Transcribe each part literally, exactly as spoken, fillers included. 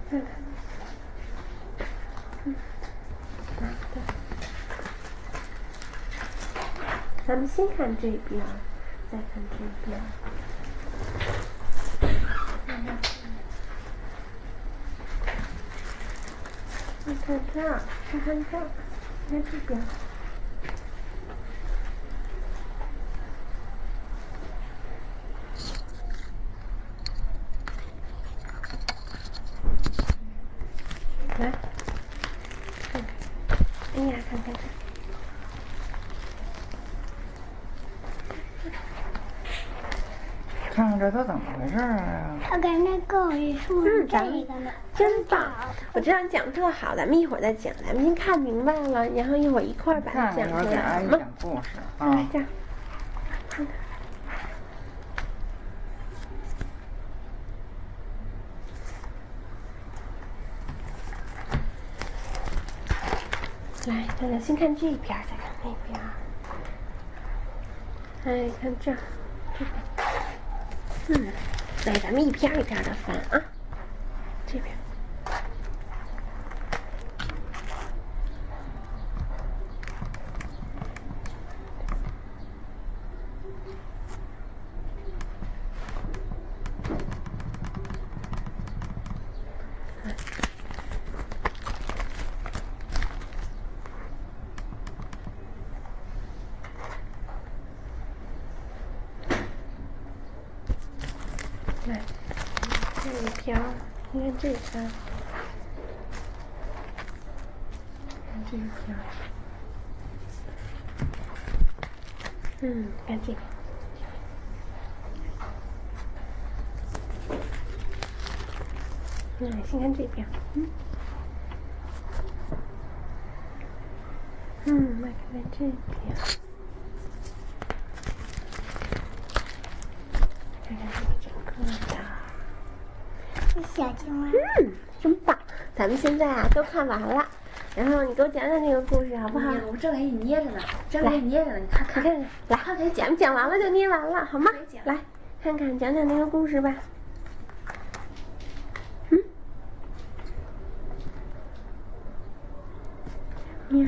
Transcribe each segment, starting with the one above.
看看，嗯，好的。咱们先看这边，再看这边。你看这儿，看看这儿，看这边。来，看，哎呀，看看这。 看看这都怎么回事啊？ 他跟那狗是说这个呢， 真棒！我知道你讲特好，咱们一会儿再讲。咱们先看明白了，然后一会儿一块儿把它讲出来，好吗？ 讲故事啊。来这儿，看看。来，大家先看这边，再看那边。哎，看这儿，这边。嗯，来，咱们一篇一篇的翻啊。这边。来，这一条，你看这条，看这一条，嗯，看这个，来，先看这边，嗯，嗯，来看看这边，看看这个整个的。 小青蛙。 嗯，真棒！咱们现在啊都看完了，然后你给我讲讲这个故事好不好？ 我正给你捏着呢，正给你捏着呢，你看看， 你看看，来， 看看讲讲完了就捏完了，好吗？来，看看讲讲那个故事吧。嗯，呀，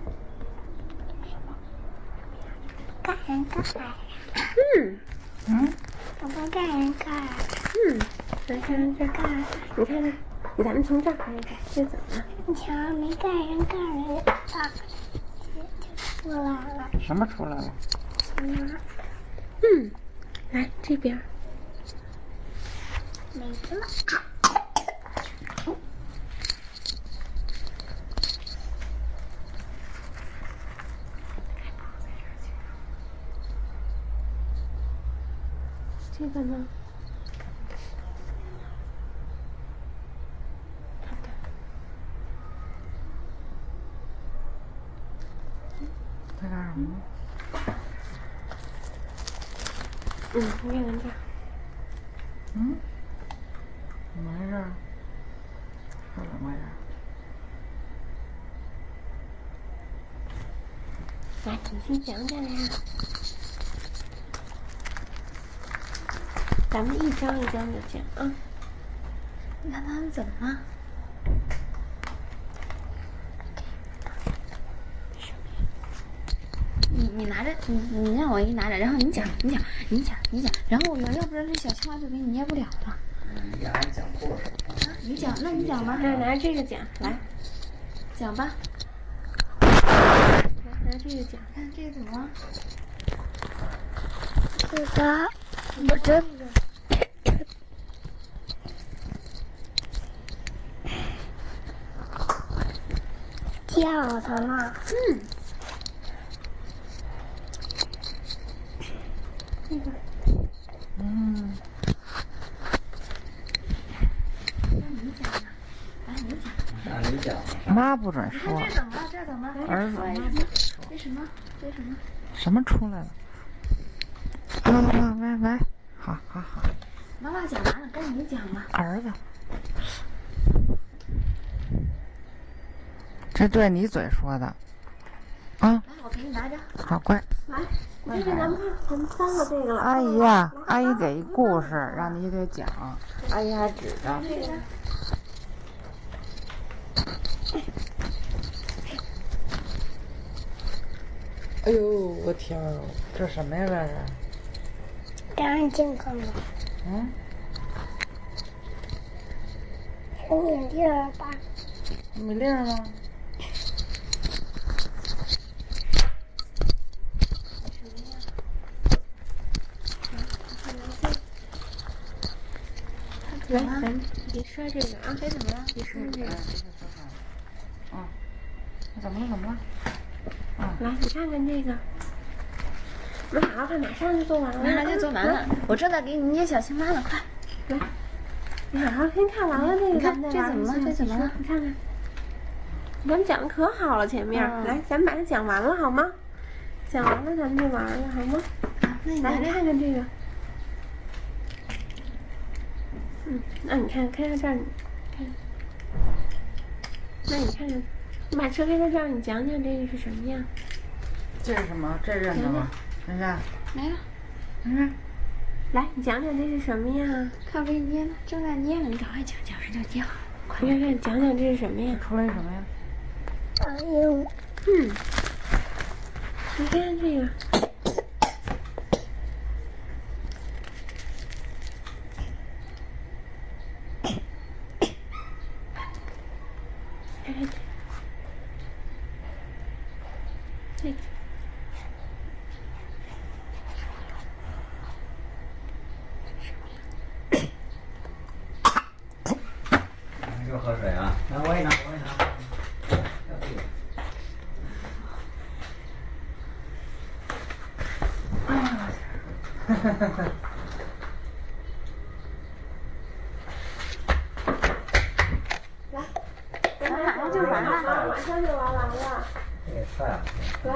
干人干啥呀？ 嗯嗯， 我不干人干。 嗯，来看看这儿，你看看，咱们从这儿开始，这怎么了？ 你瞧，没干人干人啊，就出来了。 什么出来了？ 青蛙嗯，来这边。 没了。 这个呢？ 在干什么？ 嗯，你看看这儿。 嗯？怎么回事？这怎么回事？ 来，你先讲讲呀。咱们一张一张的讲啊。 你看他们怎么了？你你拿着，你你让我一拿着，然后你讲，你讲，你讲，你讲，然后要要不然这小青蛙就给你捏不了了。 你给俺讲故事。 啊，你讲，那你讲吧。 来，拿这个讲，来， 讲吧。 来，拿这个讲。 看这个怎么了？ 这个我真的叫它呢。 嗯。这个。 嗯。 那你讲吧，来你讲。 让你讲。妈不准说。 这怎么了？这怎么了？ 儿子， 这什么？这什么？ 什么出来了？喂喂喂喂，好好好。 妈妈讲完了，该你讲了。 儿子，这对你嘴说的，啊？ 来，我给你拿着。 好，乖。 来，这个咱们看，咱们翻了这个了。 阿姨呀，阿姨给一故事，让你给讲。阿姨还指着。 哎呦，我天啊，这什么呀？这是？ 当然健康了， 嗯， 是米粒儿吧？ 米粒儿吗？ 来，咱别摔这个啊！ 这怎么了？ 别摔这个。 啊，怎么了？怎么了？ 来，你看看这个，马好看，马上就做完了， 马上就做完了，我正在给你捏小青蛙呢，快！ 来，你好好先看完了这个， 你看咱们这怎么了再玩这怎么了你看看，咱们讲的可好了，前面， 嗯来，咱们把它讲完了好吗？讲完了咱们就玩了好吗？来， 那你拿这你看看这个，嗯，那你看，看看这儿，你看，那你看看，你把车开到这儿，你讲讲这个是什么样？ 这是什么？这认识吗？看看， 没了， 嗯， 来，你讲讲这是什么呀？ 看我给你捏呢，正在捏呢，你赶快讲，讲完就捏好了，快！ 你看看，讲讲这是什么呀？ 出来什么呀？ 哎呦， 嗯，你看看这个，看看这个， 又喝水啊！来，我也拿，我也拿。要这个。哈哈哈哈。 来，咱马上就完了，马上就玩完了。 这也帅了。 来，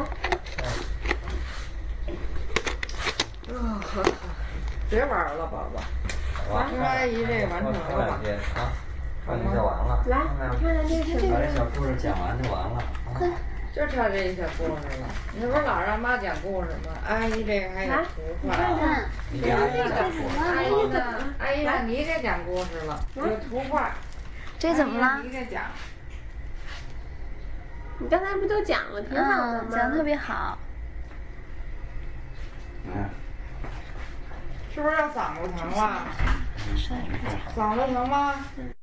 别玩了，宝宝。 完听阿姨这完成了吧？ 两天啊，穿就完了。 来，你看看这是什么呀？ 把这小故事讲完就完了。 就差这一小故事了。你这不是老让妈讲故事吗？阿姨这个还有来， 图你画。 看看， 你给阿姨讲故事。 阿姨呢？阿姨让你给讲故事了，有图画。 这怎么了阿姨让？你给讲。 你刚才不都讲了，挺好的嗯， 吗？ 讲得特别好。 嗯。 是不是要嗓子疼了？ 摔着不讲。 嗓子疼吗？ 嗯